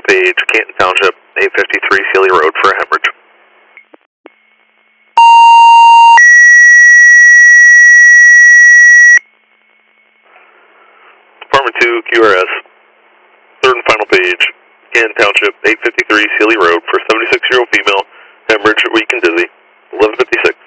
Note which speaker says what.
Speaker 1: page, Canton Township, 853 Sealy Road for a hemorrhage. Department 2, QRS, third and final page, Canton Township, 853 Sealy Road for 76-year-old female, hemorrhage, weak and dizzy, 11:56.